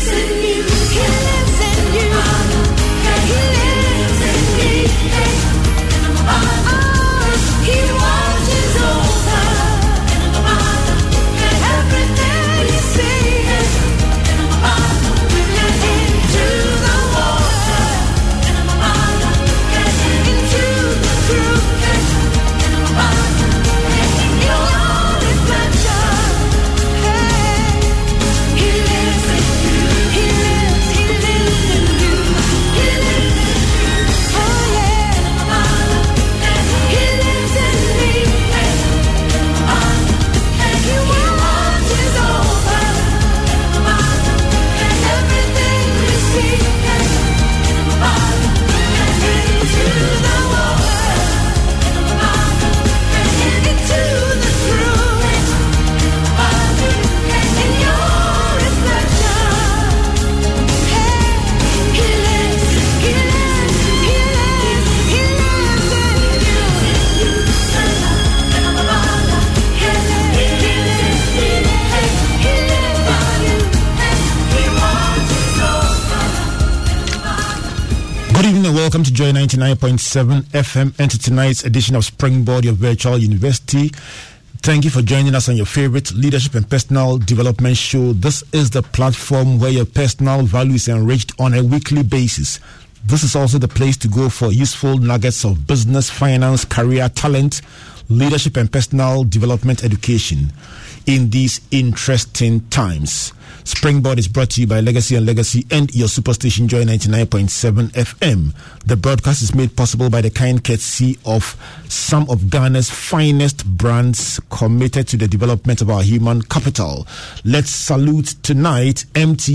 Welcome to Joy 99.7 FM and to tonight's edition of Springboard, your virtual university. Thank you for joining us on your favorite leadership and personal development show. This is the platform where your personal value is enriched on a weekly basis. This is also the place to go for useful nuggets of business, finance, career, talent, leadership and personal development education in these interesting times. Springboard is brought to you by Legacy and Legacy and your superstation Joy 99.7 FM. The broadcast is made possible by the kind courtesy of some of Ghana's finest brands committed to the development of our human capital. Let's salute tonight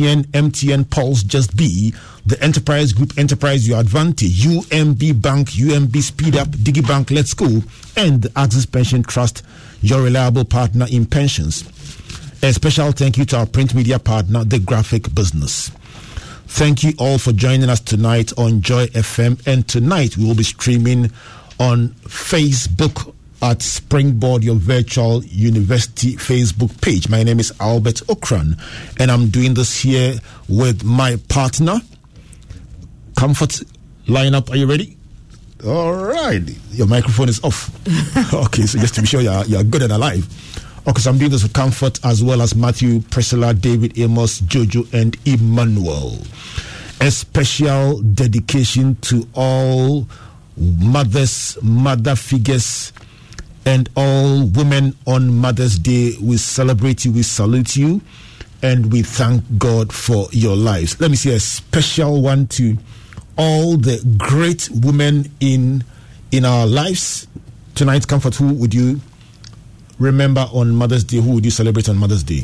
MTN Pulse Just Be, the Enterprise Group Enterprise Your Advantage, UMB Bank, UMB Speed Up, DigiBank Let's Go, and the Axis Pension Trust, your reliable partner in pensions. A special thank you to our print media partner, The Graphic Business. Thank you all for joining us tonight on Joy FM. And tonight we will be streaming on Facebook at Springboard, your virtual university Facebook page. My name is Albert Okran, and I'm doing this here with my partner. Comfort lineup, are you ready? All right. Your microphone is off. Okay, so just to be sure you're good and alive. Okay, so I'm doing this with Comfort as well as Matthew, Priscilla, David, Amos, Jojo, and Emmanuel. A special dedication to all mothers, mother figures, and all women on Mother's Day. We celebrate you, we salute you, and we thank God for your lives. Let me say a special one to all the great women in our lives. Tonight, Comfort, who would you remember on Mother's Day? Who would you celebrate on Mother's Day?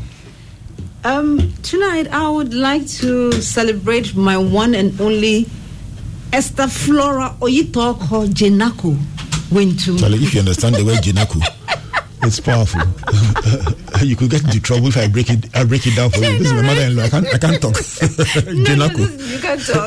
Tonight I would like to celebrate my one and only Esther Flora Oyitoko Jenako Wintu. Charlie, if you understand the word Jenako, it's powerful. You could get into trouble if I break it down for you. This is my mother-in-law. I can't talk. Jenako. You can't talk.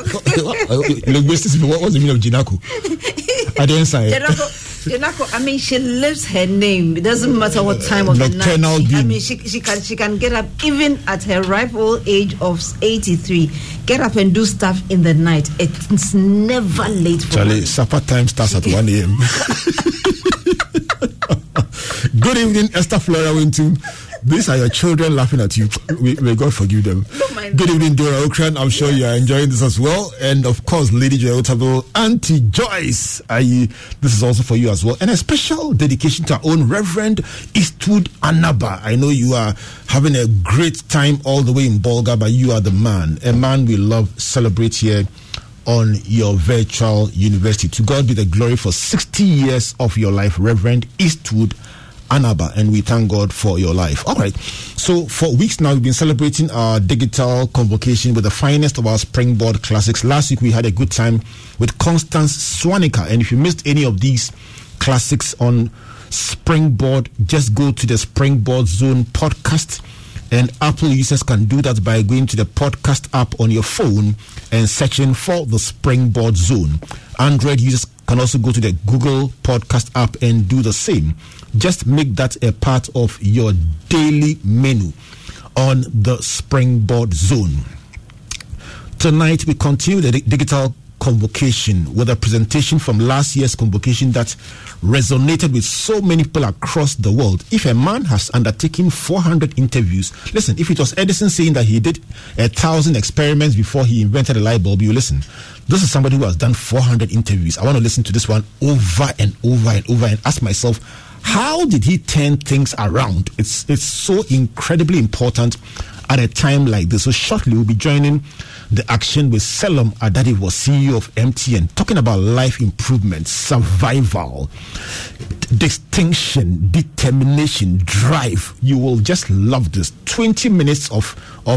What's the meaning of Jenako? I didn't say it. Jenako, I mean, she lives her name. It doesn't matter what time of the night. I mean, she can get up even at her ripe old age of 83. Get up and do stuff in the night. It's never late for Charlie, supper time starts at 1 a.m. Good evening, Esther Flora Wintu. These are your children laughing at you. May God forgive them. Good evening, Dora Okran. I'm sure you are enjoying this as well. And of course, Lady Joy Otabo, Auntie Joyce. This is also for you as well. And a special dedication to our own Reverend Eastwood Anaba. I know you are having a great time all the way in Bolga, but you are the man. A man we love, celebrate here on your virtual university. To God be the glory for 60 years of your life, Reverend Eastwood Anaba, and we thank God for your life. All right, so for weeks now we've been celebrating our digital convocation with the finest of our Springboard classics. Last week we had a good time with Constance Swanica, and if you missed any of these classics on Springboard, just go to the Springboard Zone podcast, and Apple users can do that by going to the podcast app on your phone and searching for the Springboard Zone. Android users can also go to the Google Podcast app and do the same. Just make that a part of your daily menu on the Springboard Zone. Tonight, we continue the digital convocation with a presentation from last year's convocation that resonated with so many people across the world. If a man has undertaken 400 interviews, listen, if it was Edison saying that he did 1,000 experiments before he invented a light bulb, you listen. This is somebody who has done 400 interviews. I want to listen to this one over and over and over and ask myself, how did he turn things around? It's so incredibly important at a time like this. So shortly, we'll be joining the action with Selim Adadivo, CEO of MTN, talking about life improvement, survival, distinction, determination, drive. You will just love this. 20 minutes of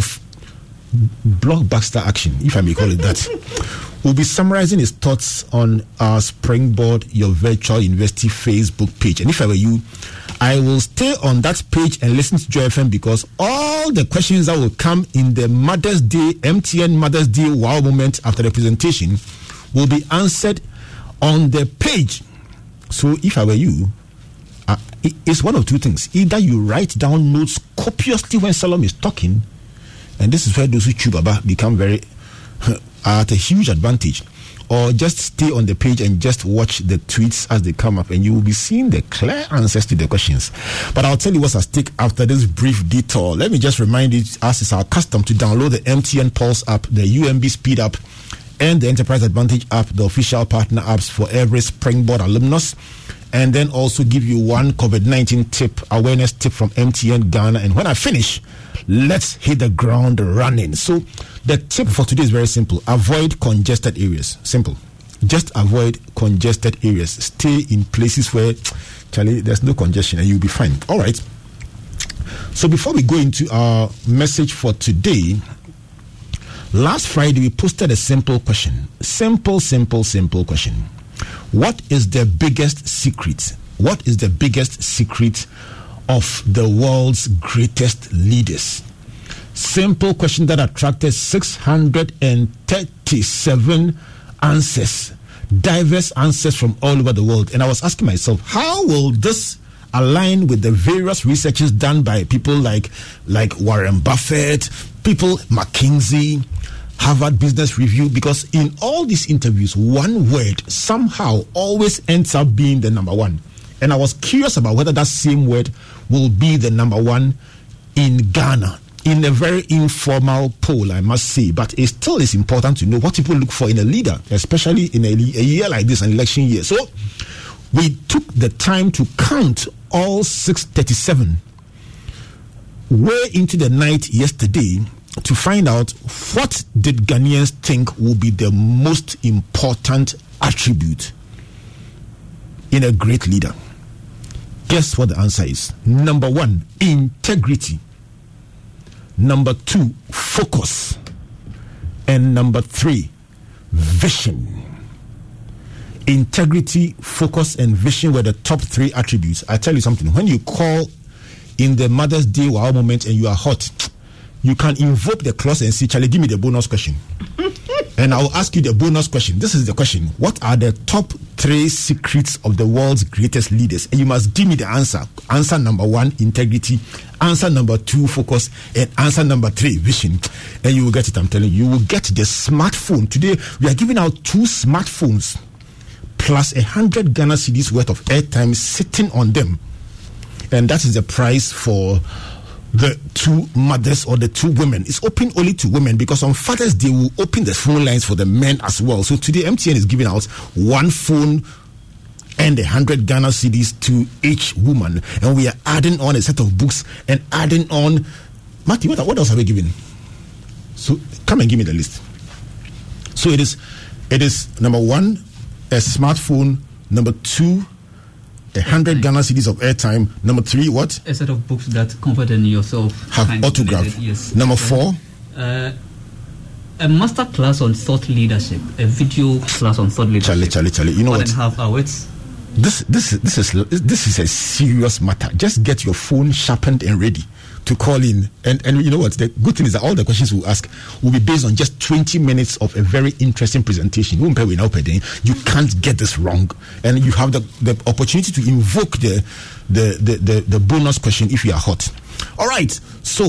blockbuster action, if I may call it that. We'll be summarizing his thoughts on our Springboard Your Virtual University Facebook page. And if I were you, I will stay on that page and listen to Joy FM, because all the questions that will come in the Mother's Day, MTN Mother's Day wow moment after the presentation will be answered on the page. So if I were you, it's one of two things. Either you write down notes copiously when Salom is talking, and this is where those who chew Baba become very at a huge advantage, or just stay on the page and just watch the tweets as they come up, and you will be seeing the clear answers to the questions. But I'll tell you what's at stake after this brief detour. Let me just remind you, as is our custom, to download the MTN Pulse app, the UMB Speed app, and the Enterprise Advantage app, the official partner apps for every Springboard alumnus. And then also give you one COVID-19 tip, awareness tip from MTN Ghana. And when I finish, let's hit the ground running. So the tip for today is very simple. Avoid congested areas. Simple. Just avoid congested areas. Stay in places where, Charlie, there's no congestion and you'll be fine. All right. So before we go into our message for today, last Friday we posted a simple question. Simple question. What is the biggest secret? What is the biggest secret of the world's greatest leaders? Simple question that attracted 637 answers, diverse answers from all over the world. And I was asking myself, how will this align with the various researches done by people like Warren Buffett, people McKinsey, Harvard Business Review? Because in all these interviews, one word somehow always ends up being the number one. And I was curious about whether that same word will be the number one in Ghana, in a very informal poll, I must say. But it still is important to know what people look for in a leader, especially in a year like this, an election year. So we took the time to count all 637 way into the night yesterday to find out what did Ghanaians think will be the most important attribute in a great leader. Guess what the answer is? Number 1, integrity. Number 2, focus. And number 3, vision. Integrity, focus, and vision were the top 3 attributes. I tell you something, when you call in the Mother's Day wow moment and you are hot, you can invoke the clause and say, Charlie, give me the bonus question. And I'll ask you the bonus question. This is the question. What are the top 3 secrets of the world's greatest leaders? And you must give me the answer. Answer number 1, integrity. Answer number 2, focus. And answer number 3, vision. And you will get it, I'm telling you. You will get the smartphone. Today, we are giving out 2 smartphones plus 100 Ghana cedis worth of airtime sitting on them. And that is the price for the 2 mothers or the 2 women. It's open only to women, because on Father's Day we'll open the phone lines for the men as well. So today MTN is giving out 1 phone and 100 Ghana cedis to each woman, and we are adding on a set of books and adding on. Matthew, what else are we giving? So come and give me the list. So it is number 1, a smartphone. Number 2, 100 Ghana cedis of airtime. Number 3, what? A set of books that Comfort and yourself have autographed. Yes. Number 4, a master class on thought leadership, a video class on thought leadership. Charlie. You know what? 1.5 hours. This is a serious matter. Just get your phone sharpened and ready to call in. And you know what? The good thing is that all the questions we'll ask will be based on just 20 minutes of a very interesting presentation. You can't get this wrong. And you have the opportunity to invoke the bonus question if you are hot. All right. So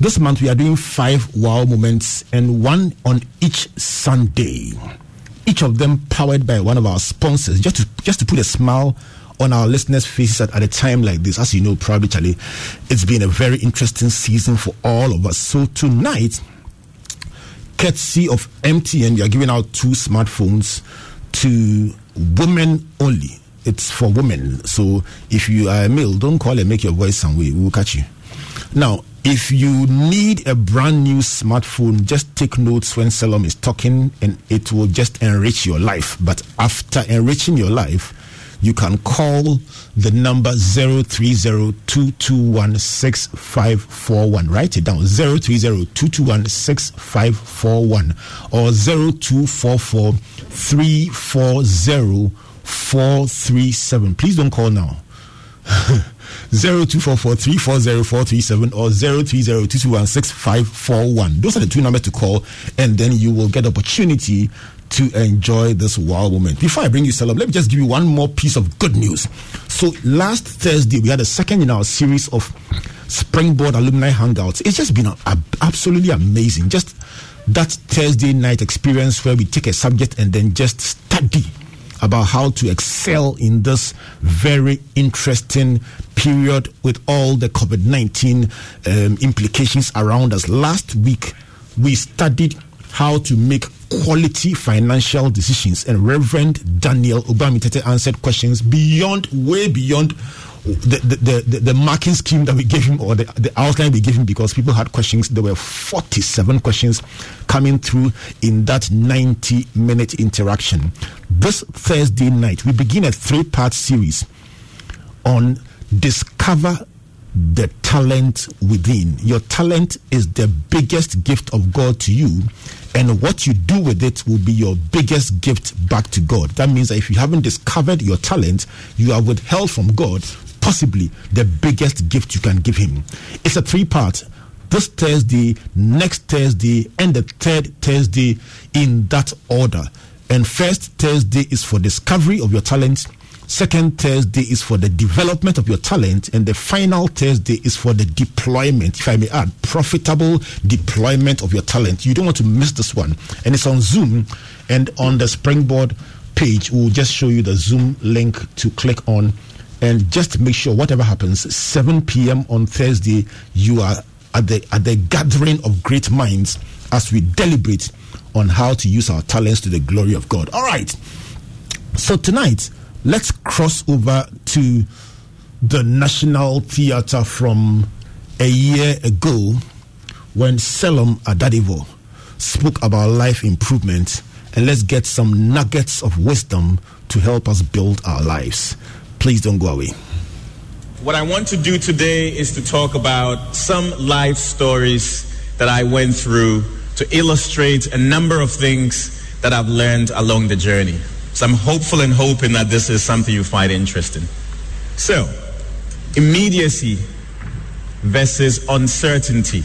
This month we are doing 5 wow moments and one on each Sunday. Each of them powered by one of our sponsors, just to put a smile on our listeners' faces at a time like this. As you know, probably, Charlie, it's been a very interesting season for all of us. So tonight, courtesy of MTN, we are giving out 2 smartphones to women only. It's for women. So if you are a male, don't call and make your voice some way. We will catch you. Now, if you need a brand new smartphone, just take notes when Salom is talking and it will just enrich your life. But after enriching your life, you can call the number 030-221-6541. Write it down, 030-221-6541 or 0244-340-437. Please don't call now. 0244-340-437 or 030-221-6541. Those are the 2 numbers to call, and then you will get opportunity to enjoy this wow moment. Before I bring you Salam, let me just give you one more piece of good news. So last Thursday, we had a second in our series of Springboard Alumni Hangouts. It's just been absolutely amazing. Just that Thursday night experience where we take a subject and then just study about how to excel in this very interesting period with all the COVID-19 implications around us. Last week, we studied how to make quality financial decisions, and Reverend Daniel Obamitete answered questions way beyond the marking scheme that we gave him, or the outline we gave him, because people had questions. There were 47 questions coming through in that 90-minute interaction. This Thursday night, we begin a 3-part series on Discover the Talent Within. Your talent is the biggest gift of God to you, and what you do with it will be your biggest gift back to God. That means that if you haven't discovered your talent, you are withheld from God possibly the biggest gift you can give him. It's a 3-part. This Thursday, next Thursday, and the 3rd Thursday, in that order. And first Thursday is for discovery of your talent. Second Thursday is for the development of your talent, and the final Thursday is for the deployment, if I may add, profitable deployment of your talent. You don't want to miss this one. And it's on Zoom, and on the Springboard page, we'll just show you the Zoom link to click on. And just make sure whatever happens, 7 p.m. on Thursday, you are at the gathering of great minds as we deliberate on how to use our talents to the glory of God. All right. So tonight, let's cross over to the National Theatre from a year ago when Salom Adadivo spoke about life improvement, and let's get some nuggets of wisdom to help us build our lives. Please don't go away. What I want to do today is to talk about some life stories that I went through to illustrate a number of things that I've learned along the journey. So I'm hopeful and hoping that this is something you find interesting. So, immediacy versus uncertainty.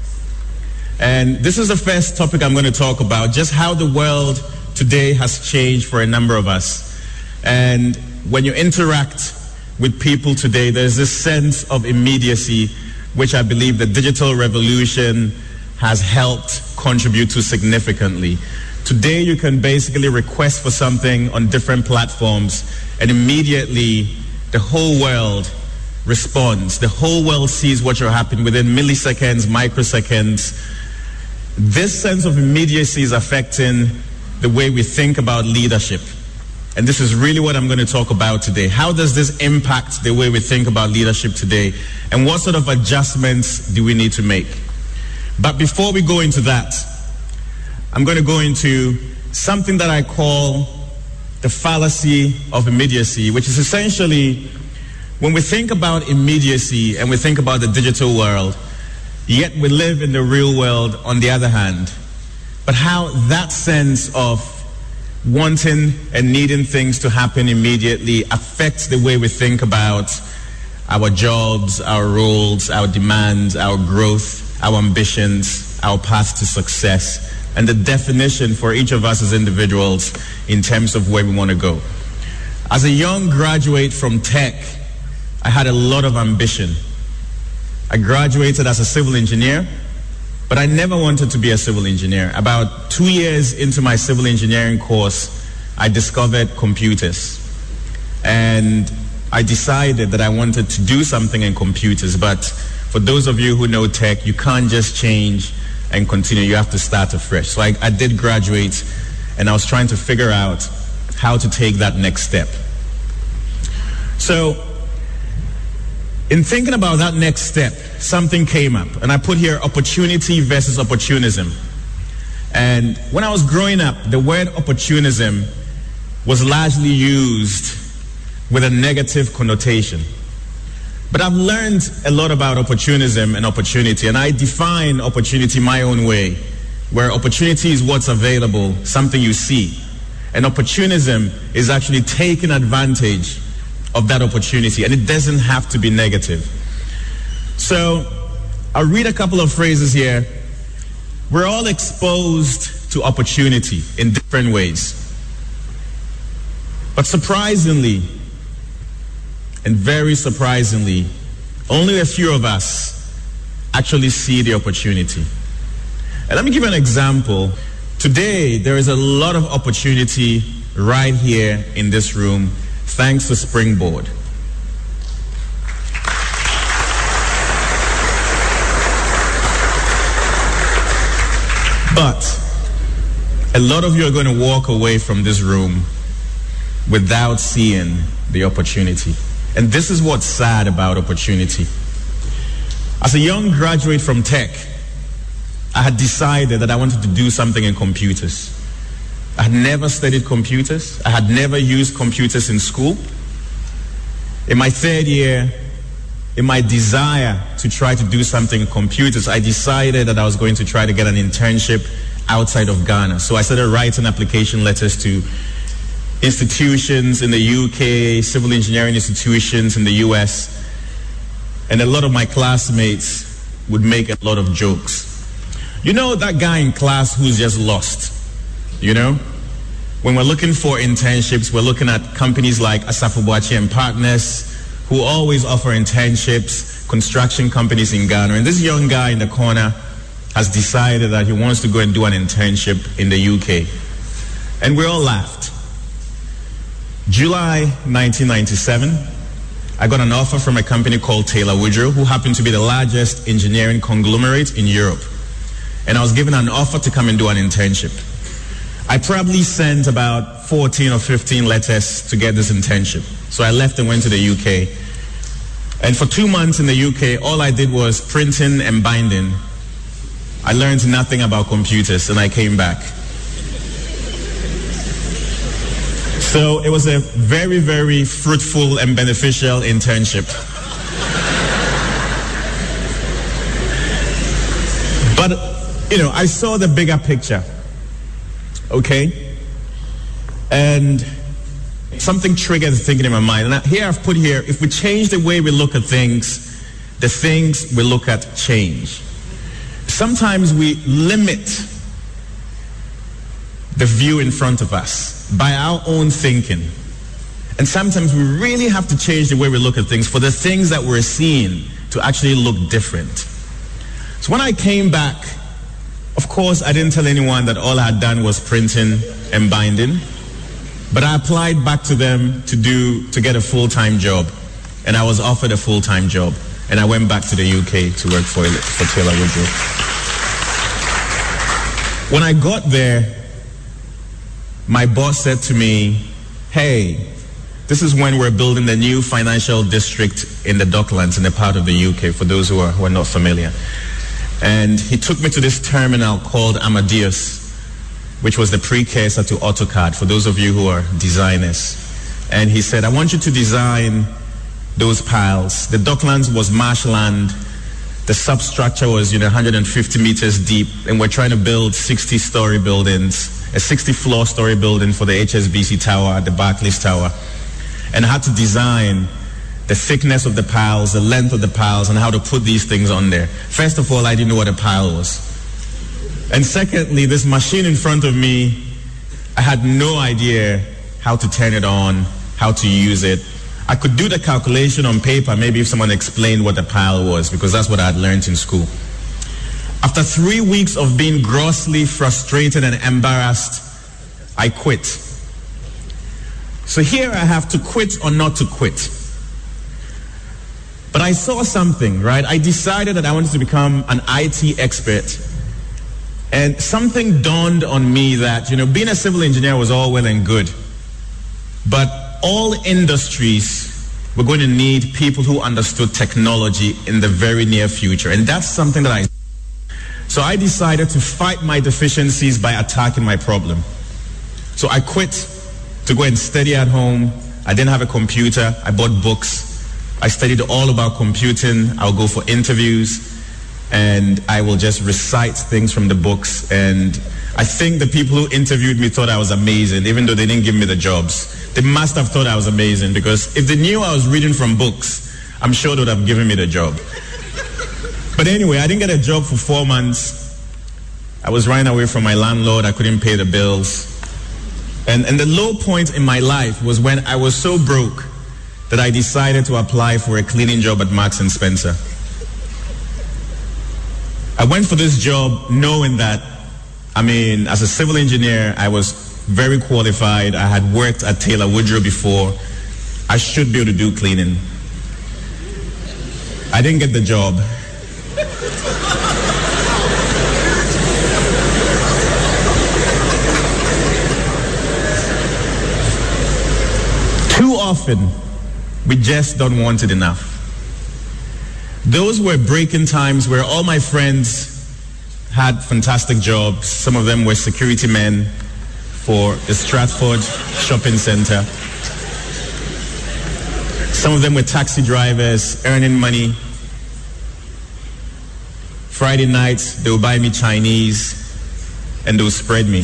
And this is the first topic I'm going to talk about, just how the world today has changed for a number of us. And when you interact with people today, there's this sense of immediacy, which I believe the digital revolution has helped contribute to significantly. Today, you can basically request for something on different platforms, and immediately the whole world responds. The whole world sees what you're happening within milliseconds, microseconds. This sense of immediacy is affecting the way we think about leadership. And this is really what I'm going to talk about today. How does this impact the way we think about leadership today? And what sort of adjustments do we need to make? But before we go into that, I'm going to go into something that I call the fallacy of immediacy, which is essentially when we think about immediacy and we think about the digital world, yet we live in the real world on the other hand. But how that sense of wanting and needing things to happen immediately affects the way we think about our jobs, our roles, our demands, our growth, our ambitions, our path to success, and the definition for each of us as individuals in terms of where we want to go. As a young graduate from tech, I had a lot of ambition. I graduated as a civil engineer, but I never wanted to be a civil engineer. About 2 years into my civil engineering course, I discovered computers. And I decided that I wanted to do something in computers. But for those of you who know tech, you can't just change and continue. You have to start afresh. So I did graduate, and I was trying to figure out how to take that next step. So in thinking about that next step, something came up, and I put here opportunity versus opportunism. And when I was growing up, the word opportunism was largely used with a negative connotation. But I've learned a lot about opportunism and opportunity, and I define opportunity my own way, where opportunity is what's available, something you see. And opportunism is actually taking advantage of that opportunity, and it doesn't have to be negative. So I'll read a couple of phrases here. We're all exposed to opportunity in different ways. But surprisingly, and very surprisingly, only a few of us actually see the opportunity. And let me give you an example. Today, there is a lot of opportunity right here in this room, thanks to Springboard. But a lot of you are going to walk away from this room without seeing the opportunity. And this is what's sad about opportunity. As a young graduate from tech, I had decided that I wanted to do something in computers. I had never studied computers. I had never used computers in school. In my third year, in my desire to try to do something in computers, I decided that I was going to try to get an internship outside of Ghana. So I started writing application letters to institutions in the UK, civil engineering institutions in the US, and a lot of my classmates would make a lot of jokes. You know that guy in class who's just lost, you know? When we're looking for internships, we're looking at companies like Asafo Boakye and Partners, who always offer internships, construction companies in Ghana. And this young guy in the corner has decided that he wants to go and do an internship in the UK. And we all laughed. July 1997, I got an offer from a company called Taylor Woodrow, who happened to be the largest engineering conglomerate in Europe. And I was given an offer to come and do an internship. I probably sent about 14 or 15 letters to get this internship. So I left and went to the UK. And for 2 months in the UK, all I did was printing and binding. I learned nothing about computers, and I came back. So it was a very, very fruitful and beneficial internship. But, you know, I saw the bigger picture, okay? And something triggered the thinking in my mind. And here I've put here, if we change the way we look at things, the things we look at change. Sometimes we limit the view in front of us by our own thinking. And sometimes we really have to change the way we look at things for the things that we're seeing to actually look different. So when I came back, of course, I didn't tell anyone that all I had done was printing and binding. But I applied back to them to get a full-time job. And I was offered a full-time job. And I went back to the UK to work for Taylor Woodrow. When I got there, my boss said to me, hey, this is when we're building the new financial district in the Docklands, in a part of the UK, for those who are not familiar. And he took me to this terminal called Amadeus, which was the precursor to AutoCAD, for those of you who are designers. And he said, I want you to design those piles. The Docklands was marshland. The substructure was 150 meters deep, and we're trying to build 60-story buildings, a 60-floor story building for the HSBC Tower, the Barclays Tower. And I had to design the thickness of the piles, the length of the piles, and how to put these things on there. First of all, I didn't know what a pile was. And secondly, this machine in front of me, I had no idea how to turn it on, how to use it. I could do the calculation on paper, maybe if someone explained what a pile was, because that's what I had learned in school. After 3 weeks of being grossly frustrated and embarrassed, I quit. So here I have to quit or not to quit. But I saw something, right? I decided that I wanted to become an IT expert. And something dawned on me that, being a civil engineer was all well and good. But all industries were going to need people who understood technology in the very near future. And that's something that So I decided to fight my deficiencies by attacking my problem. So I quit to go and study at home. I didn't have a computer. I bought books. I studied all about computing. I'll go for interviews, and I will just recite things from the books. And I think the people who interviewed me thought I was amazing, even though they didn't give me the jobs. They must have thought I was amazing, because if they knew I was reading from books, I'm sure they would have given me the job. But anyway, I didn't get a job for 4 months. I was running away from my landlord. I couldn't pay the bills. And the low point in my life was when I was so broke that I decided to apply for a cleaning job at Marks and Spencer. I went for this job knowing that, as a civil engineer, I was very qualified. I had worked at Taylor Woodrow before. I should be able to do cleaning. I didn't get the job. Too often, we just don't want it enough. Those were breaking times where all my friends had fantastic jobs. Some of them were security men for the Stratford Shopping Center. Some of them were taxi drivers earning money. Friday nights, they would buy me Chinese and they would spread me.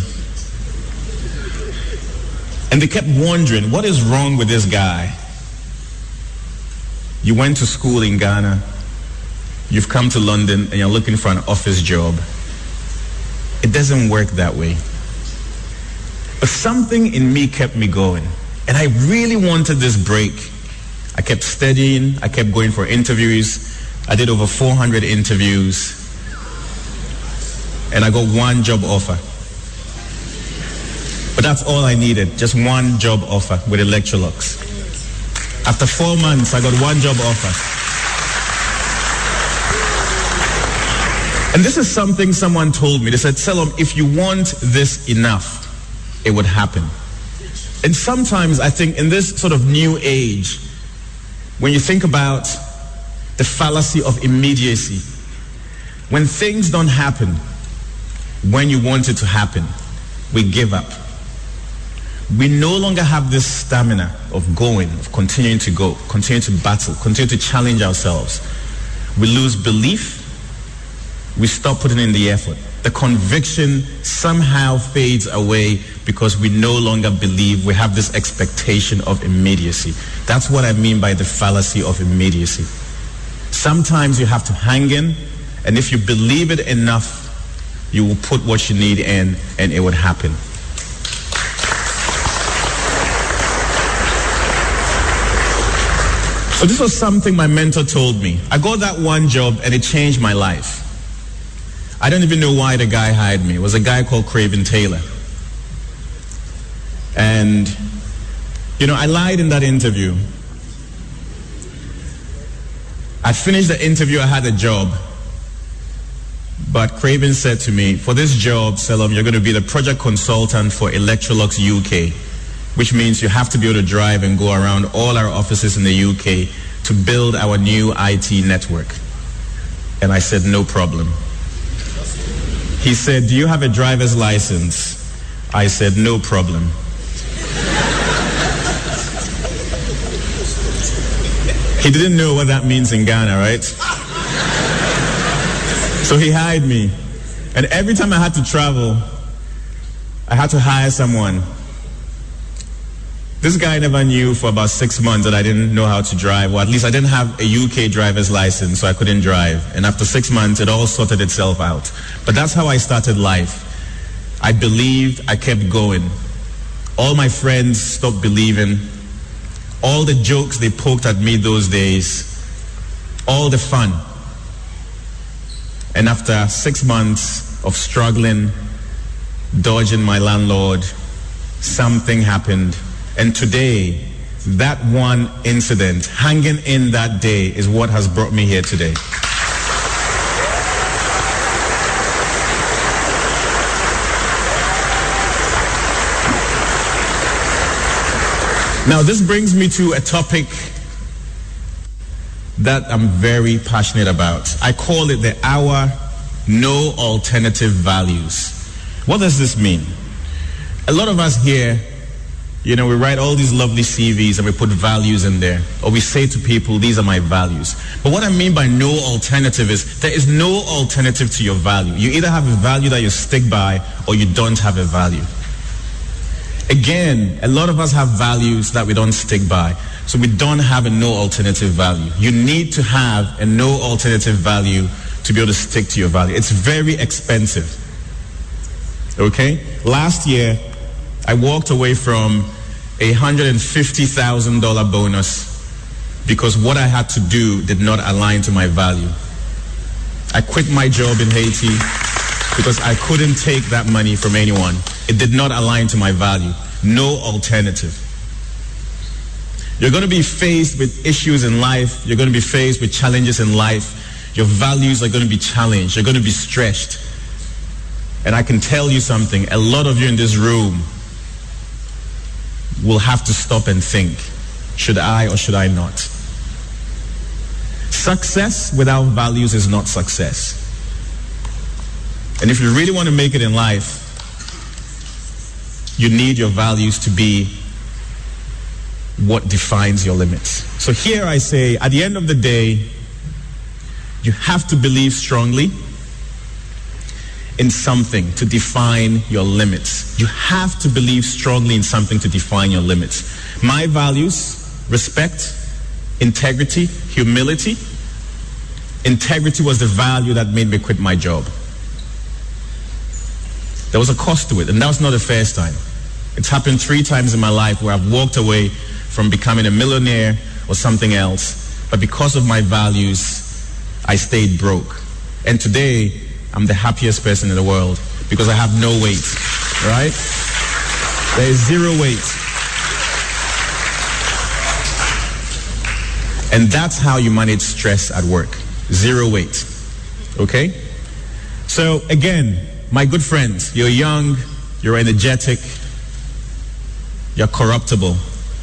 And they kept wondering, what is wrong with this guy? You went to school in Ghana, you've come to London, and you're looking for an office job. It doesn't work that way. But something in me kept me going. And I really wanted this break. I kept studying, I kept going for interviews. I did over 400 interviews. And I got one job offer. But that's all I needed, just one job offer with Electrolux. After 4 months, I got one job offer. And this is something someone told me. They said, Selom, if you want this enough, it would happen. And sometimes I think in this sort of new age, when you think about the fallacy of immediacy, when things don't happen when you want it to happen, we give up. We no longer have this stamina of going, of continuing to go, continue to battle, continue to challenge ourselves. We lose belief. We stop putting in the effort. The conviction somehow fades away because we no longer believe. We have this expectation of immediacy. That's what I mean by the fallacy of immediacy. Sometimes you have to hang in, and if you believe it enough, you will put what you need in, and it would happen. So this was something my mentor told me. I got that one job and it changed my life. I don't even know why the guy hired me. It was a guy called Craven Taylor. And, I lied in that interview. I finished the interview, I had a job. But Craven said to me, for this job, Selom, you're going to be the project consultant for Electrolux UK. Which means you have to be able to drive and go around all our offices in the UK to build our new IT network. And I said, no problem. He said, do you have a driver's license? I said, no problem. He didn't know what that means in Ghana, right? So he hired me. And every time I had to travel, I had to hire someone. This guy never knew for about 6 months that I didn't know how to drive, or at least I didn't have a UK driver's license, so I couldn't drive. And after 6 months, it all sorted itself out. But that's how I started life. I believed, I kept going. All my friends stopped believing. all the jokes they poked at me those days, all the fun. And after 6 months of struggling, dodging my landlord, something happened. And today, that one incident, hanging in that day, is what has brought me here today. Now, this brings me to a topic that I'm very passionate about. I call it the Our No Alternative Values. What does this mean? A lot of us here, we write all these lovely CVs and we put values in there. Or we say to people, these are my values. But what I mean by no alternative is there is no alternative to your value. You either have a value that you stick by or you don't have a value. Again, a lot of us have values that we don't stick by. So we don't have a no alternative value. You need to have a no alternative value to be able to stick to your value. It's very expensive. Okay? Last year, I walked away from a $150,000 bonus because what I had to do did not align to my value. I quit my job in Haiti because I couldn't take that money from anyone. It did not align to my value. No alternative. You're going to be faced with issues in life. You're going to be faced with challenges in life. Your values are going to be challenged. You're going to be stretched. And I can tell you something. A lot of you in this room will have to stop and think, should I or should I not? Success without values is not success. And if you really want to make it in life, you need your values to be what defines your limits. So here I say, at the end of the day, you have to believe strongly in something to define your limits. You have to believe strongly in something to define your limits. My values: respect, integrity, humility. Integrity was the value that made me quit my job. There was a cost to it, and that was not the first time. It's happened 3 times in my life where I've walked away from becoming a millionaire or something else, but because of my values, I stayed broke. And today, I'm the happiest person in the world because I have no weight, right? There is 0 weight. And that's how you manage stress at work. 0 weight, okay? So again, my good friends, you're young, you're energetic, you're corruptible.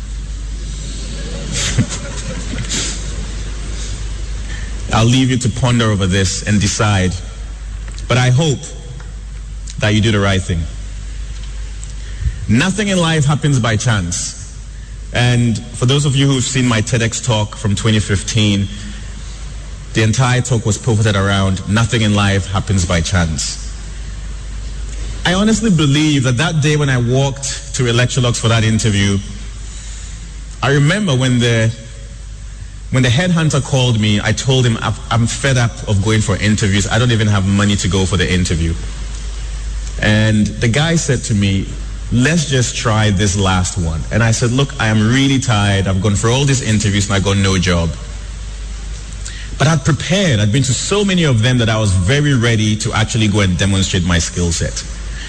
I'll leave you to ponder over this and decide. But I hope that you do the right thing. Nothing in life happens by chance. And for those of you who've seen my TEDx talk from 2015, the entire talk was pivoted around nothing in life happens by chance. I honestly believe that day when I walked to Electrolux for that interview, I remember when the headhunter called me, I told him I'm fed up of going for interviews. I don't even have money to go for the interview. And the guy said to me, let's just try this last one. And I said, look, I am really tired. I've gone for all these interviews and I got no job. But I'd prepared. I'd been to so many of them that I was very ready to actually go and demonstrate my skill set.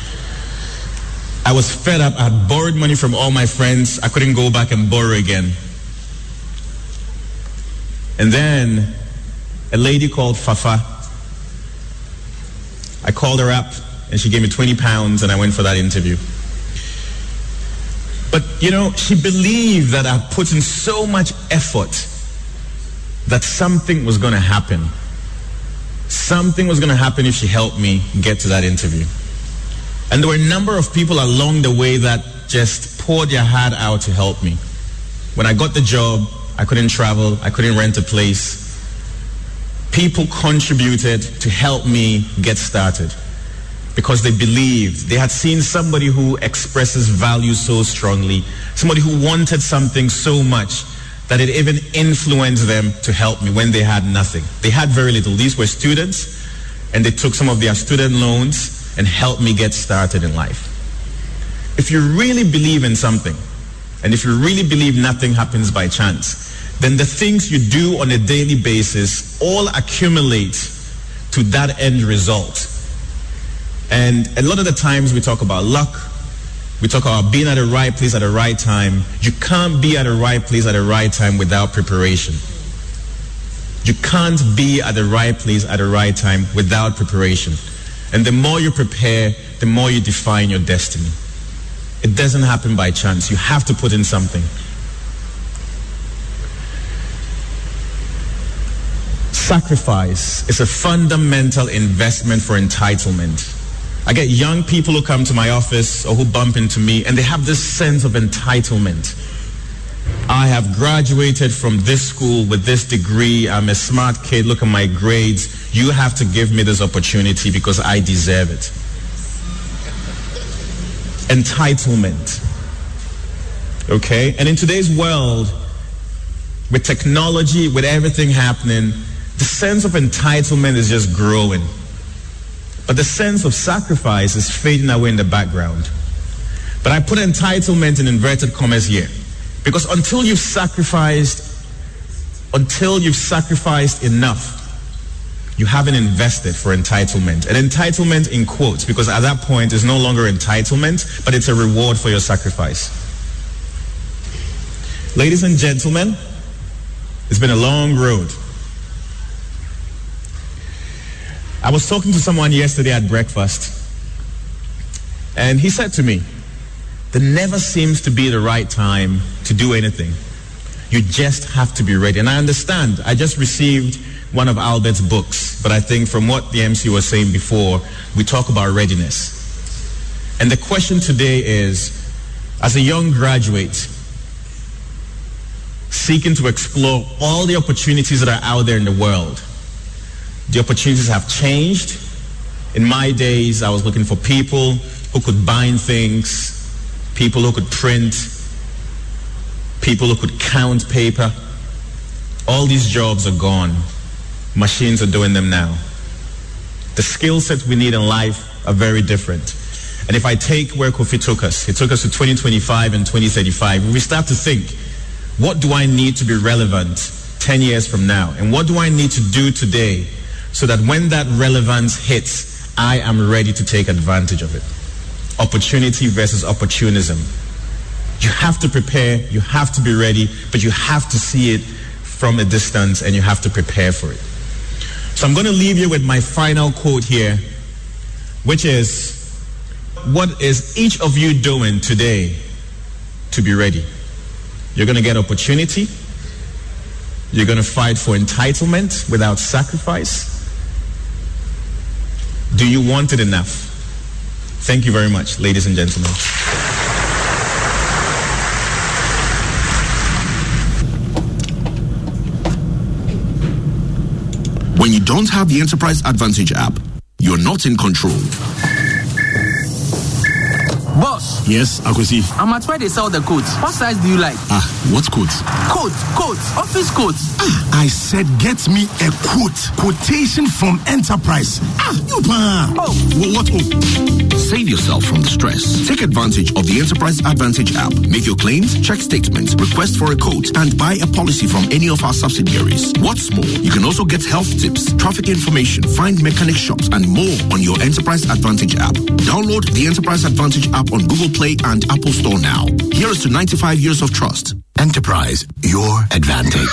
I was fed up. I had borrowed money from all my friends. I couldn't go back and borrow again. And then a lady called Fafa, I called her up and she gave me 20 pounds and I went for that interview. But, she believed that I put in so much effort that something was going to happen. Something was going to happen if she helped me get to that interview. And there were a number of people along the way that just poured their heart out to help me. When I got the job, I couldn't travel, I couldn't rent a place. People contributed to help me get started because they believed. They had seen somebody who expresses value so strongly, somebody who wanted something so much that it even influenced them to help me when they had nothing. They had very little. These were students, and they took some of their student loans and helped me get started in life. If you really believe in something, and if you really believe nothing happens by chance, then the things you do on a daily basis all accumulate to that end result. And a lot of the times we talk about luck, we talk about being at the right place at the right time. You can't be at the right place at the right time without preparation. You can't be at the right place at the right time without preparation. And the more you prepare, the more you define your destiny. It doesn't happen by chance. You have to put in something. Sacrifice is a fundamental investment for entitlement. I get young people who come to my office or who bump into me, and they have this sense of entitlement. I have graduated from this school with this degree. I'm a smart kid. Look at my grades. You have to give me this opportunity because I deserve it. Entitlement. Okay? And in today's world, with technology, with everything happening, the sense of entitlement is just growing. But the sense of sacrifice is fading away in the background. But I put entitlement in inverted commas here. Because until you've sacrificed enough, you haven't invested for entitlement. And entitlement in quotes, because at that point it's no longer entitlement, but it's a reward for your sacrifice. Ladies and gentlemen, it's been a long road. I was talking to someone yesterday at breakfast, and he said to me, there never seems to be the right time to do anything. You just have to be ready. And I understand. I just received one of Albert's books, but I think from what the MC was saying before, we talk about readiness. And the question today is, as a young graduate, seeking to explore all the opportunities that are out there in the world, the opportunities have changed. In my days, I was looking for people who could bind things, people who could print, people who could count paper. All these jobs are gone. Machines are doing them now. The skill sets we need in life are very different. And if I take where Kofi took us, he took us to 2025 and 2035, we start to think, what do I need to be relevant 10 years from now? And what do I need to do today so that when that relevance hits, I am ready to take advantage of it? Opportunity versus opportunism. You have to prepare, you have to be ready, but you have to see it from a distance and you have to prepare for it. So I'm going to leave you with my final quote here, which is, what is each of you doing today to be ready? You're going to get opportunity. You're going to fight for entitlement without sacrifice. Do you want it enough? Thank you very much, ladies and gentlemen. When you don't have the Enterprise Advantage app, you're not in control. Boss. Yes, Akwesi. I'm at where they sell the coats. What size do you like? What coats? Coats, office coats. I said get me a quote. Quotation from Enterprise. What? Save yourself from the stress. Take advantage of the Enterprise Advantage app. Make your claims, check statements, request for a quote, and buy a policy from any of our subsidiaries. What's more, you can also get health tips, traffic information, find mechanic shops, and more on your Enterprise Advantage app. Download the Enterprise Advantage app on Google Play and Apple Store now. Here is to 95 years of trust. Enterprise, your advantage.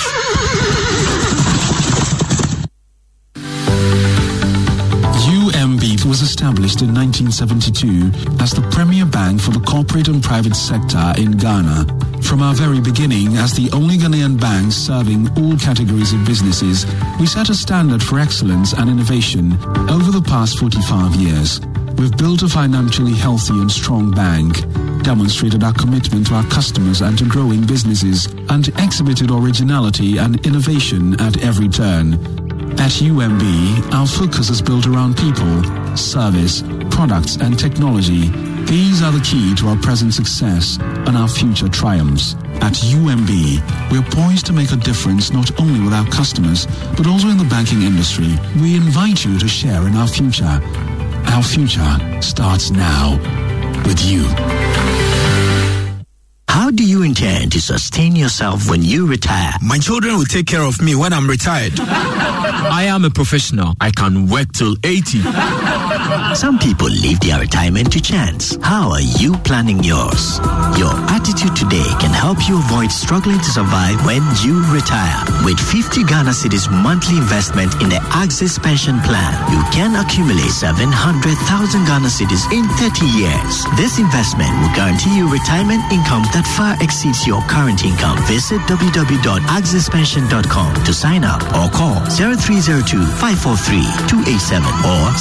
UMB was established in 1972 as the premier bank for the corporate and private sector in Ghana. From our very beginning, as the only Ghanaian bank serving all categories of businesses, we set a standard for excellence and innovation over the past 45 years. We've built a financially healthy and strong bank, demonstrated our commitment to our customers and to growing businesses, and exhibited originality and innovation at every turn. At UMB, our focus is built around people, service, products, and technology. These are the key to our present success and our future triumphs. At UMB, we're poised to make a difference not only with our customers, but also in the banking industry. We invite you to share in our future. Our future starts now with you. How How do you intend to sustain yourself when you retire? My children will take care of me when I'm retired. I am a professional. I can work till 80. Some people leave their retirement to chance. How are you planning yours? Your attitude today can help you avoid struggling to survive when you retire. With 50 Ghana Cedis monthly investment in the Axis Pension Plan, you can accumulate 700,000 Ghana Cedis in 30 years. This investment will guarantee you retirement income that far exceeds your current income. Visit www.axispension.com to sign up or call 0302-543-287 or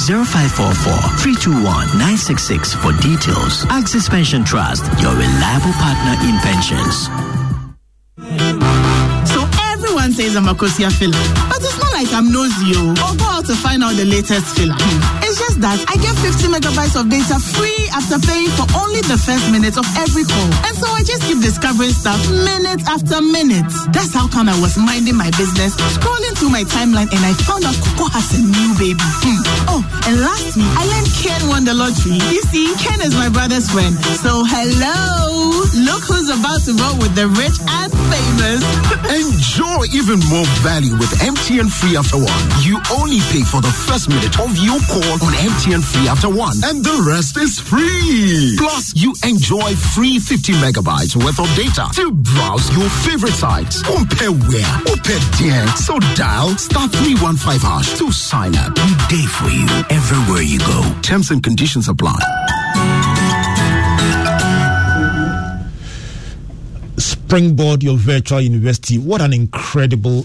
0544-321-966 for details. Axis Pension Trust, your reliable partner in pensions. So everyone says I'm a Kosia filler, but it's not like I'm nosy or go out to find out the latest filler. It's just that I get 50 megabytes of data free after paying for only the first minute of every call. And so I just keep discovering stuff minute after minute. That's how come I was minding my business, scrolling through my timeline, and I found out Coco has a new baby. Oh, and last week, I learned Ken won the lottery. You see, Ken is my brother's friend. So hello, look who's about to roll with the rich and famous. Enjoy even more value with MTN Free After One. You only pay for the first minute of your call on MTN Free After One, and the rest is free. Plus, you enjoy free 50 megabytes worth of data to browse your favorite sites. Compare where, compare there. So dial *315# to sign up. We day for you everywhere you go. Terms and conditions apply. Springboard your virtual university. What an incredible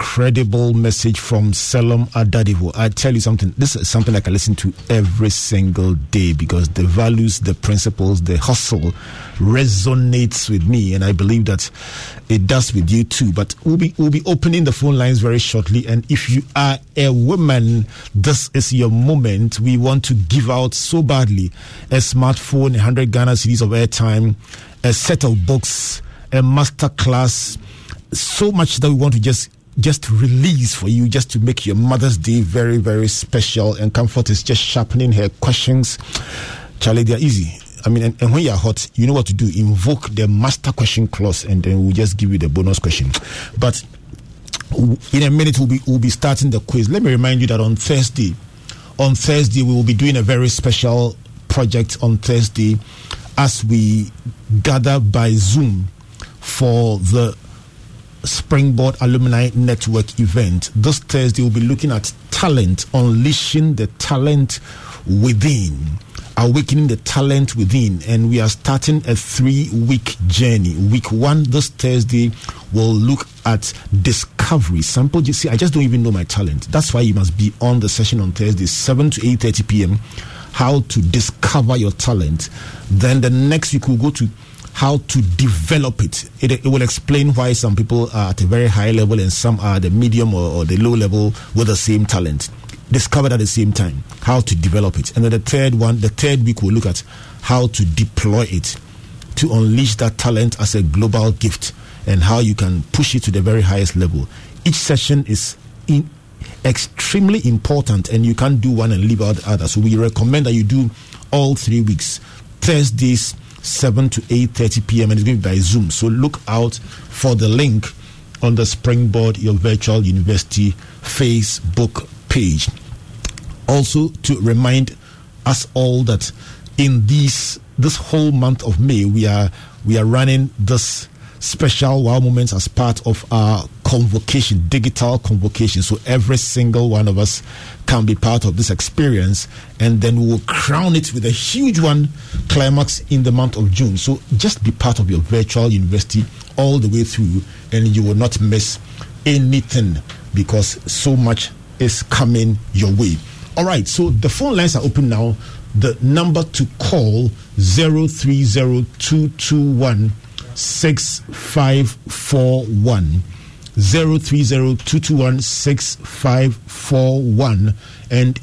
message from Selim Adadivo. I tell you something, this is something I can listen to every single day because the values, the principles, the hustle resonates with me, and I believe that it does with you too. But we'll be opening the phone lines very shortly, and if you are a woman, this is your moment. We want to give out so badly a smartphone, 100 Ghana Cedis of airtime, a set of books, a master class, so much that we want to just release for you, just to make your Mother's Day very, very special. And Comfort is just sharpening her questions. Charlie, they're easy. I mean, and when you're hot, you know what to do. Invoke the master question clause, and then we'll just give you the bonus question. But in a minute, we'll be starting the quiz. Let me remind you that on Thursday, we will be doing a very special project on Thursday as we gather by Zoom for the Springboard Alumni Network event. This Thursday, we'll be looking at talent, unleashing the talent within, awakening the talent within, and we are starting a 3-week journey. Week 1 this Thursday will look at discovery. Sample, you see, I just don't even know my talent. That's why you must be on the session on Thursday, 7 to 8:30 p.m. How to discover your talent. Then the next week we'll go to how to develop it. It will explain why some people are at a very high level and some are at the medium or the low level with the same talent. Discovered at the same time, how to develop it. And then the third week we'll look at how to deploy it, to unleash that talent as a global gift, and how you can push it to the very highest level. Each session is extremely important, and you can't do one and leave out the other. So we recommend that you do all 3 weeks. Thursdays, 7 to 8:30 p.m. and it's going to be by Zoom. So look out for the link on the Springboard Your Virtual University Facebook page. Also, to remind us all that in this whole month of May, we are running this special Wow Moments as part of our convocation, digital convocation. So every single one of us can be part of this experience, and then we will crown it with a huge one climax in the month of June. So just be part of your virtual university all the way through, and you will not miss anything because so much is coming your way. All right, so the phone lines are open now. The number to call 030-221-6541, 030-221-6541, and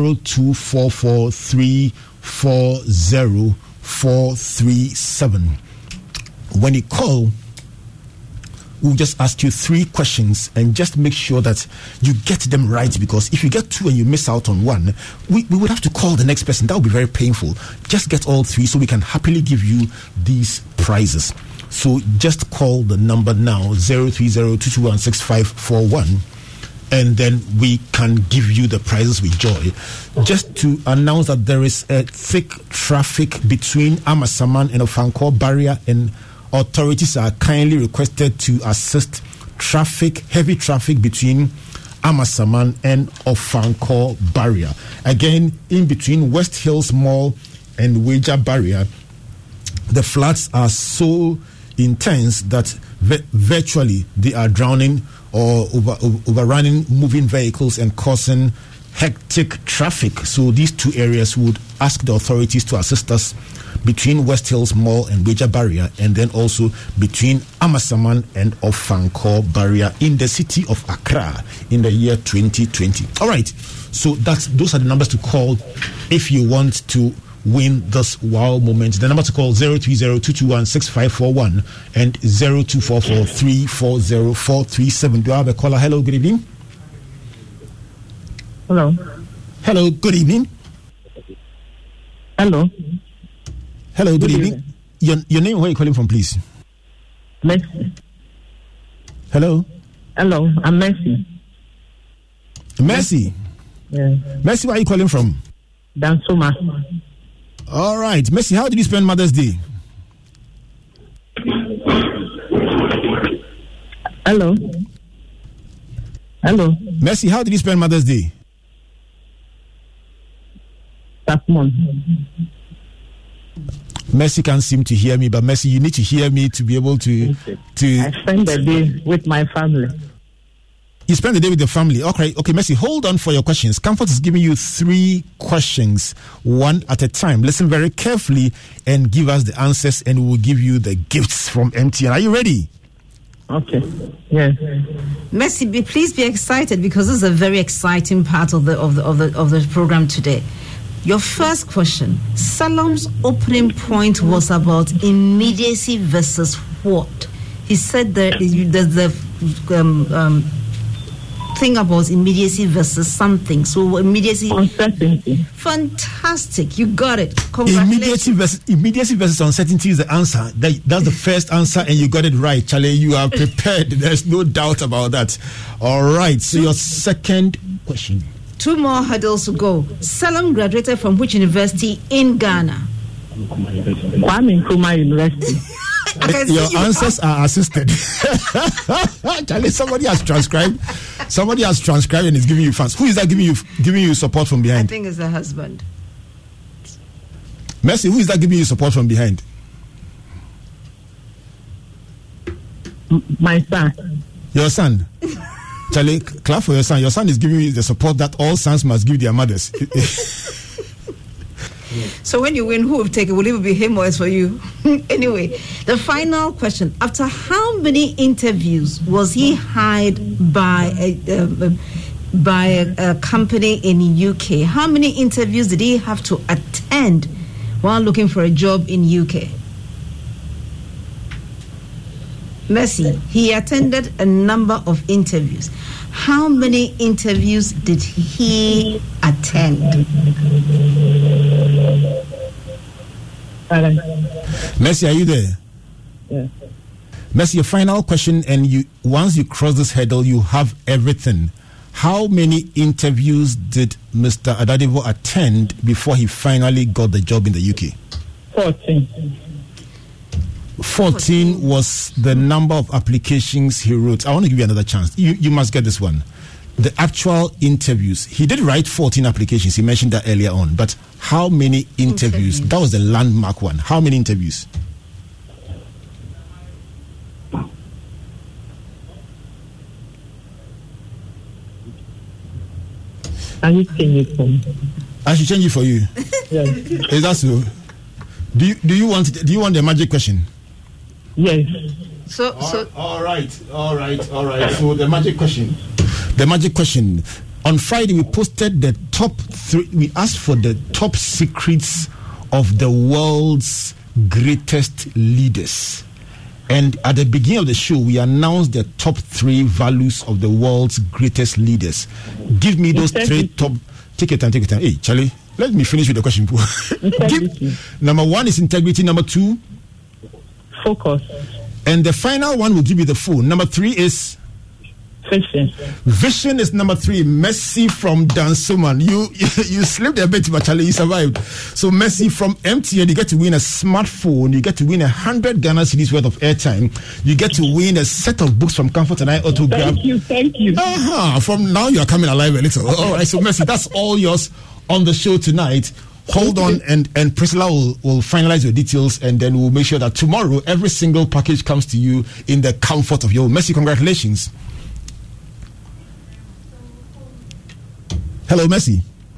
0244-340-437. When you call, we'll just ask you 3 questions and just make sure that you get them right, because if you get 2 and you miss out on 1, we would have to call the next person. That would be very painful. Just get all 3 so we can happily give you these prizes. So just call the number now, 030-221-6541, and then we can give you the prizes with joy. Just to announce that there is a thick traffic between Amasaman and Ofankor barrier, and authorities are kindly requested to assist heavy traffic between Amasaman and Ofankor barrier. Again, in between West Hills Mall and Weija barrier, the floods are so intense that virtually they are drowning or overrunning moving vehicles and causing hectic traffic. So these two areas would ask the authorities to assist us between West Hills Mall and Weija barrier, and then also between Amasaman and Ofankor barrier in the city of Accra in the year 2020. All right, so those are the numbers to call if you want to win this wow moment. The number to call 030-221-6541 and 0244-340437. Do I have a caller? Hello, good evening. Hello, good evening. Hello, good evening. Your name, where are you calling from, please? Mercy. Hello, I'm Mercy. Mercy? Yeah. Mercy, where are you calling from? Dansuma. All right, Mercy, how did you spend Mother's Day? Hello. Mercy, how did you spend Mother's Day? Mercy can't seem to hear me, but Mercy, you need to hear me to be able to. I spend the day with my family. You spend the day with your family. Okay, Mercy, hold on for your questions. Comfort is giving you 3 questions, one at a time. Listen very carefully and give us the answers, and we will give you the gifts from MTN. Are you ready? Okay. Yes. Mercy, please be excited, because this is a very exciting part of the program today. Your first question: Salam's opening point was about immediacy versus what? He said there's the thing about immediacy versus something. So immediacy, uncertainty. Fantastic, you got it. Congratulations. Immediacy versus uncertainty is the answer. That's the first answer, and you got it right, Charlie. You are prepared. There's no doubt about that. All right. So your second question. 2 more hurdles to go. Salam graduated from which university in Ghana? Kwame Nkrumah University. Your answers are assisted. Charlie, somebody has transcribed and is giving you fans. Who is that giving you support from behind? I think it's the husband. Mercy, who is that giving you support from behind? My son. Your son? Charlie, clap for your son. Your son is giving you the support that all sons must give their mothers. So when you win, who will take it? Will it be him or it's for you? Anyway, the final question: after how many interviews was he hired by a company in UK? How many interviews did he have to attend while looking for a job in UK? Mercy, he attended a number of interviews. How many interviews did he attend? Mercy, are you there? Yeah. Mercy, your final question, and once you cross this hurdle, you have everything. How many interviews did Mr. Adadivo attend before he finally got the job in the UK? 14 was the number of applications he wrote. I want to give you another chance. You must get this one. The actual interviews. He did write 14 applications. He mentioned that earlier on. But how many interviews? That was the landmark one. How many interviews? Can you change it for me? I should change it for you. Yes. Is that so? Do you want the magic question? Yes. All right. So the magic question. On Friday, we posted the top 3. We asked for the top secrets of the world's greatest leaders. And at the beginning of the show, we announced the top 3 values of the world's greatest leaders. Give me those 3 top. Take your time. Hey, Charlie, let me finish with the question. Number 1 is integrity. Number 2, focus. And the final one will give you the phone. Number 3 is Vision. Vision is number 3. Mercy from Dansoman. You slipped a bit, but Charlie, you survived. So Mercy from MTN, you get to win a smartphone. You get to win 100 Ghana cedis worth of airtime. You get to win a set of books from Comfort and I Autograph. Thank you. From now you are coming alive a little. All right, so Mercy, that's all yours on the show tonight. Hold on, and Priscilla will finalize your details, and then we'll make sure that tomorrow every single package comes to you in the comfort of your home. Mercy, congratulations. Hello, Mercy.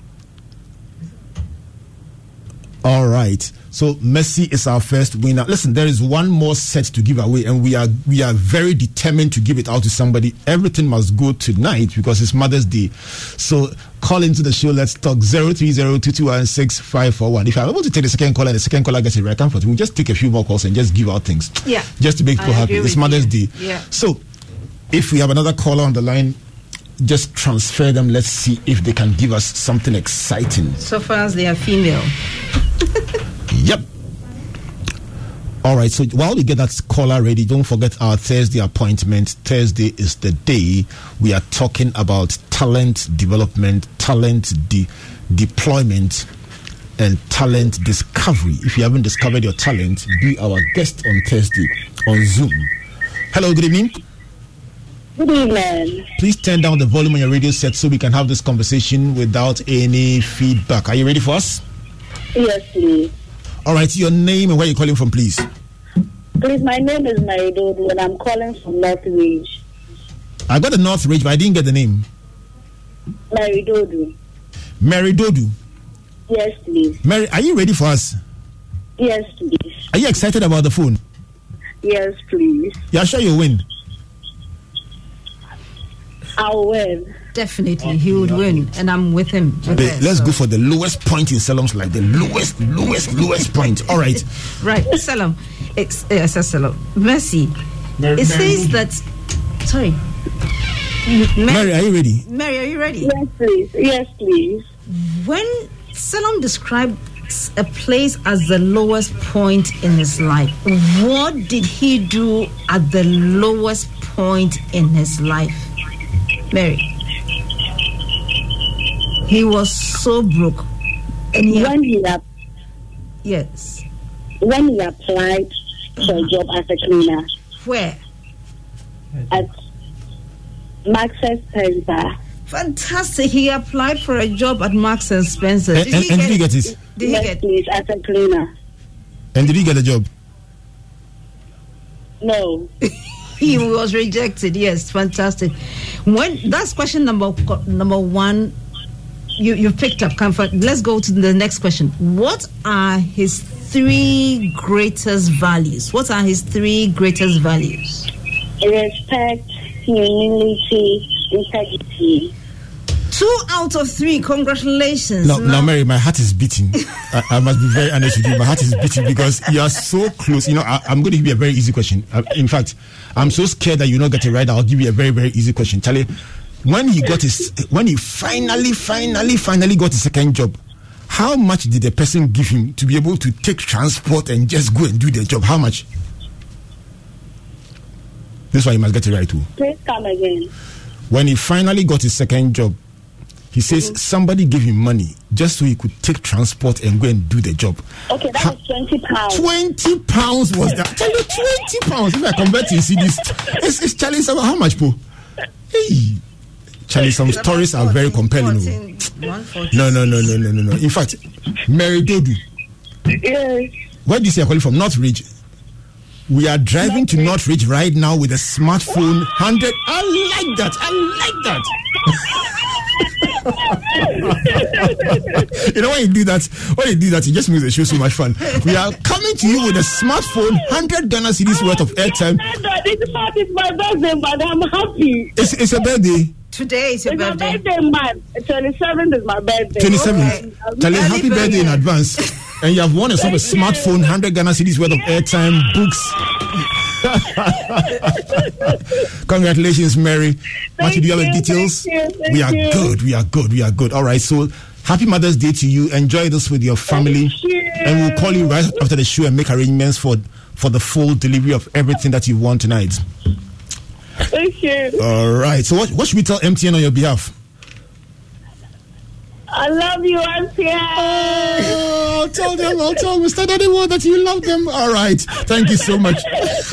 All right. So Mercy is our first winner. Listen, there is one more set to give away, and we are very determined to give it out to somebody. Everything must go tonight because it's Mother's Day. So call into the show. Let's talk 030-221-6541. If I'm able to take the second caller, and the second caller gets a rare comfort, we'll just take a few more calls and just give out things. Yeah. Just to make people happy. It's Mother's Day. Yeah. So if we have another caller on the line, just transfer them. Let's see if they can give us something exciting. So far as they are female. Yep. All right. So while we get that caller ready, don't forget our Thursday appointment. Thursday is the day we are talking about talent development, talent deployment, and talent discovery. If you haven't discovered your talent, be our guest on Thursday on Zoom. Hello. Good evening. Good evening. Please turn down the volume on your radio set so we can have this conversation without any feedback. Are you ready for us? Yes, please. All right, your name and where you're calling from, please. Please, my name is Mary Dodu and I'm calling from North Ridge. I got the North Ridge, but I didn't get the name. Mary Dodu. Mary Dodu. Yes, please. Mary, are you ready for us? Yes, please. Are you excited about the phone? Yes, please. Yeah, sure you'll win. I'll win. Definitely, he would win, and I'm with him. Let's go for the lowest point in Salom's life. The lowest point. All right. Right, Salom. Salom. Mercy. It says that. Sorry. Mary, are you ready? Mary, are you ready? Yes, please. Yes, please. When Salom described a place as the lowest point in his life, what did he do at the lowest point in his life? Mary. He was so broke. And When he applied for a job as a cleaner. Where? At Marks and Spencer. Fantastic. He applied for a job at Marks and Spencer. Did he get it? Did he get it? As a cleaner. And did he get a job? No. He was rejected. Yes, fantastic. When that's question number 1. You picked up comfort. Let's go to the next question. What are his 3 greatest values? What are his 3 greatest values? Respect, humility, integrity. 2 out of 3. Congratulations. Now, Mary, my heart is beating. I must be very honest with you. My heart is beating because you are so close. You know, I'm going to give you a very easy question. In fact, I'm so scared that you not get it right. I'll give you a very, very easy question. Charlie, when he finally got his second job, how much did the person give him to be able to take transport and just go and do the job? How much? This is why you must get it right too. Please come again. When he finally got his second job, he says somebody gave him money just so he could take transport and go and do the job. Okay, that was £20. £20 was that? Tell you, £20. If I convert to CDs, it's Charlie. How much, po? Hey, Charlie, some stories are very compelling. No. In fact, Mary Dodu. Yes. Where do you say you're calling from? North Ridge. We are driving to North Ridge right now with a smartphone 100. I like that. You know, when you do that, it just makes the show so much fun. We are coming to you with a smartphone, 100 Ghana cedis worth of airtime. It's my birthday, but I'm happy. It's a birthday. Today is your birthday. It's my birthday month. 27th is my birthday. 27th. Okay. Tell you happy birthday in advance. And you have won yourself a smartphone, 100 Ghana cedis worth of airtime, books. Congratulations, Mary. Once you do have the details, we are good. All right, so Happy Mother's Day to you. Enjoy this with your family. And we'll call you right after the show and make arrangements for the full delivery of everything that you want tonight. Thank you. All right. So what should we tell MTN on your behalf? I love you, MTN. I'll tell Mr. Daddy Ward that you love them. All right. Thank you so much.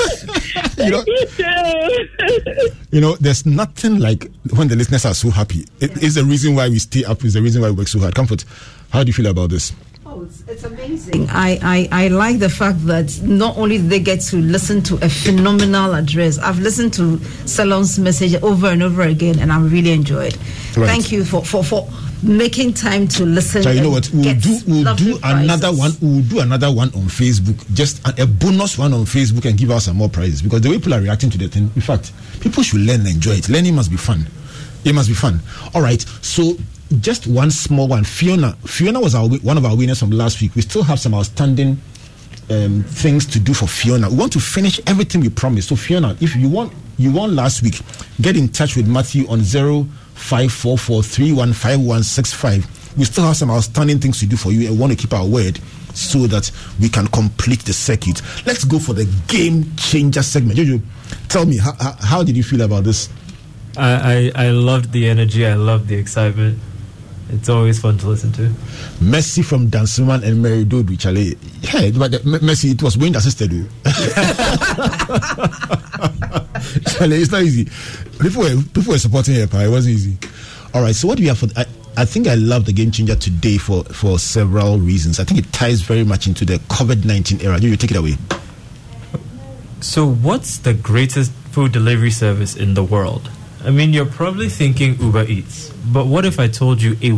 You know, there's nothing like when the listeners are so happy. It's the reason why we stay up. It's the reason why we work so hard. Comfort, how do you feel about this? Oh, it's amazing. I like the fact that not only do they get to listen to a phenomenal address. I've listened to Salon's message over and over again, and I really enjoy it. Right. Thank you for making time to listen. So you know what? We'll do another one. We'll do another one on Facebook, just a bonus one on Facebook, and give out some more prizes, because the way people are reacting to the thing, in fact, people should learn and enjoy it. Learning must be fun. It must be fun. All right. So just one small one. Fiona was one of our winners from last week. We still have some outstanding things to do for Fiona. We want to finish everything we promised. So Fiona, if you won last week, get in touch with Matthew on 0544315165. We still have some outstanding things to do for you, and want to keep our word so that we can complete the circuit. Let's go for the game changer segment. Jojo, tell me, how did you feel about this? I loved the energy. I loved the excitement. It's always fun to listen to. Messi from Danceman and Mary Dodu, Charlie. Hey, but Messi, it was Wayne assisted you. Charlie, it's not easy. People were supporting her, it wasn't easy. All right, so what do we have for? I think I love the game changer today for several reasons. I think it ties very much into the COVID-19 era. You take it away. So, what's the greatest food delivery service in the world? I mean, you're probably thinking Uber Eats. But what if I told you a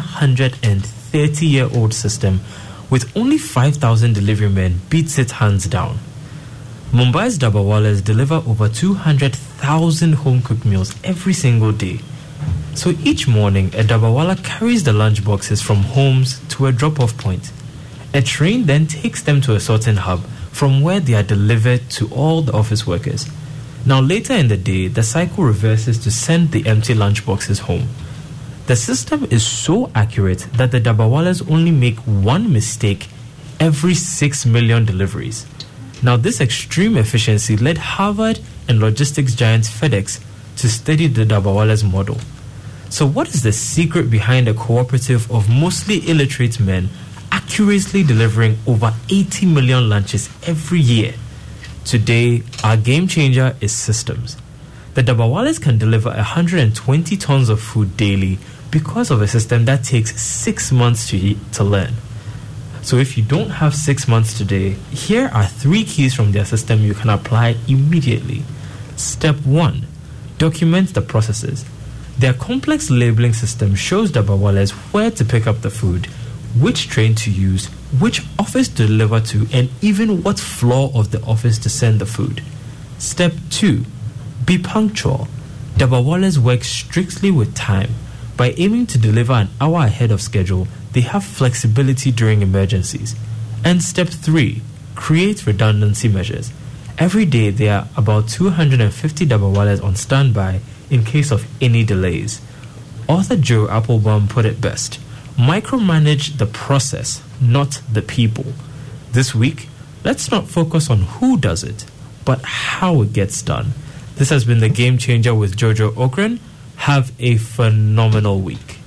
130-year-old system with only 5,000 delivery men beats it hands down? Mumbai's Dabbawalas deliver over 200,000 home-cooked meals every single day. So each morning, a Dabbawala carries the lunch boxes from homes to a drop-off point. A train then takes them to a sorting hub, from where they are delivered to all the office workers. Now later in the day, the cycle reverses to send the empty lunchboxes home. The system is so accurate that the Dabbawalas only make one mistake every 6 million deliveries. Now this extreme efficiency led Harvard and logistics giant FedEx to study the Dabbawalas model. So what is the secret behind a cooperative of mostly illiterate men accurately delivering over 80 million lunches every year? Today, our game changer is systems. The Dabbawalas can deliver 120 tons of food daily because of a system that takes 6 months to learn. So if you don't have 6 months today, here are 3 keys from their system you can apply immediately. Step 1. Document the processes. Their complex labeling system shows Dabbawalas where to pick up the food, which train to use, which office to deliver to, and even what floor of the office to send the food. Step 2. Be punctual. Dabbawalas work strictly with time. By aiming to deliver an hour ahead of schedule, they have flexibility during emergencies. And step 3. Create redundancy measures. Every day there are about 250 Dabbawalas on standby in case of any delays. Author Joe Applebaum put it best: micromanage the process, not the people. This week, let's not focus on who does it, but how it gets done. This has been the Game Changer with Jojo Okran. Have a phenomenal week.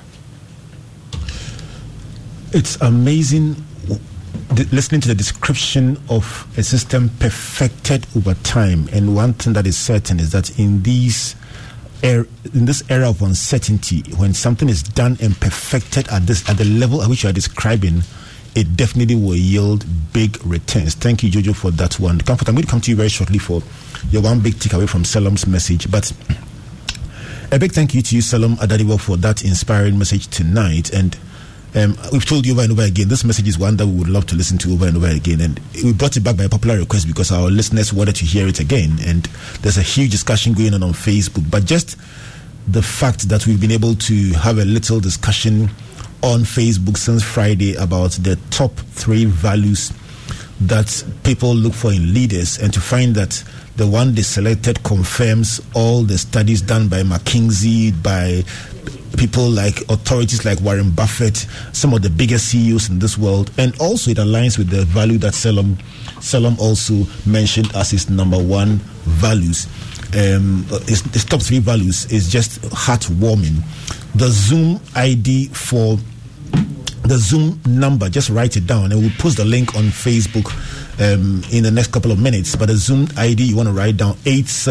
It's amazing listening to the description of a system perfected over time. And one thing that is certain is that in this era of uncertainty, when something is done and perfected at the level at which you are describing, it definitely will yield big returns. Thank you, Jojo, for that one. Comfort, I'm going to come to you very shortly for your one big takeaway from Salom's message. But a big thank you to you, Salom Adadiwo, for that inspiring message tonight. And we've told you over and over again, this message is one that we would love to listen to over and over again. And we brought it back by a popular request because our listeners wanted to hear it again. And there's a huge discussion going on Facebook. But just the fact that we've been able to have a little discussion on Facebook since Friday about the top 3 values that people look for in leaders, and to find that the one they selected confirms all the studies done by McKinsey, by people like authorities like Warren Buffett, some of the biggest CEOs in this world, and also it aligns with the value that Selam also mentioned as his number one values. His top 3 values is just heartwarming. The Zoom ID for the Zoom number, just write it down, and we'll post the link on Facebook in the next couple of minutes. But the Zoom ID you want to write down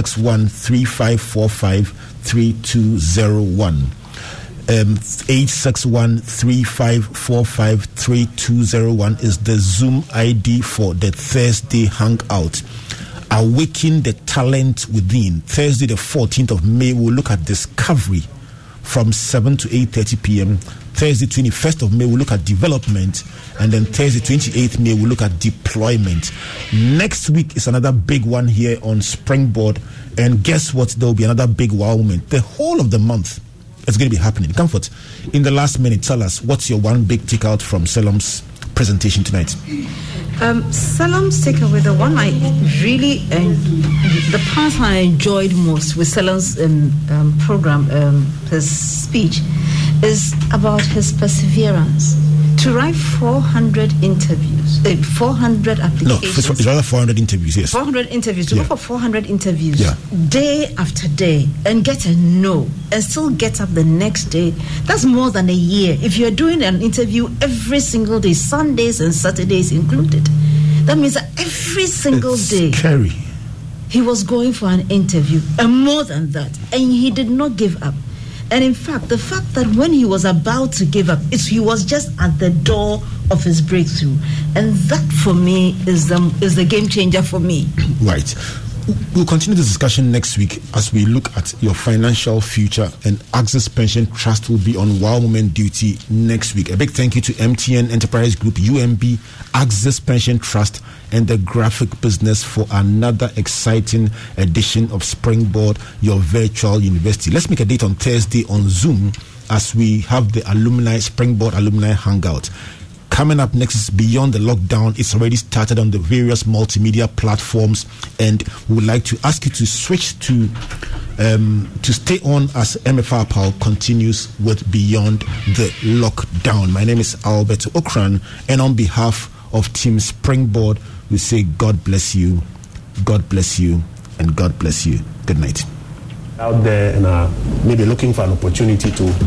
861-3545-3201. 861-3545-3201 is the Zoom ID for the Thursday Hangout. Awaken the talent within. Thursday the 14th of May, we'll look at discovery from 7 to 8:30 p.m. Thursday 21st of May, we'll look at development. And then Thursday 28th May, we'll look at deployment. Next week is another big one here on Springboard. And guess what? There will be another big wow moment. The whole of the month is going to be happening. Comfort, in the last minute, tell us, what's your one big takeout from Selam's presentation tonight? Selam's takeaway, the one I really, the part I enjoyed most with Selam's program, his speech, is about his perseverance. To write 400 interviews, 400 applications. No, it's rather 400 interviews, yes. 400 interviews, to go for 400 interviews, day after day, and get a no, and still get up the next day. That's more than a year. If you're doing an interview every single day, Sundays and Saturdays included, that means that every single day, scary. He was going for an interview, and more than that, and he did not give up. And in fact, the fact that when he was about to give up, he was just at the door of his breakthrough. And that, for me, is the game changer for me. Right. We'll continue this discussion next week as we look at your financial future, and Access Pension Trust will be on Wow Moment duty next week. A big thank you to MTN Enterprise Group, UMB, Access Pension Trust, and the Graphic Business for another exciting edition of Springboard, your virtual university. Let's make a date on Thursday on Zoom as we have the Springboard Alumni Hangout. Coming up next is Beyond the Lockdown. It's already started on the various multimedia platforms, and we would like to ask you to switch to stay on as MFR Powell continues with Beyond the Lockdown. My name is Albert Okran, and on behalf of Team Springboard, we say God bless you, God bless you, and God bless you. Good night. Out there and maybe looking for an opportunity to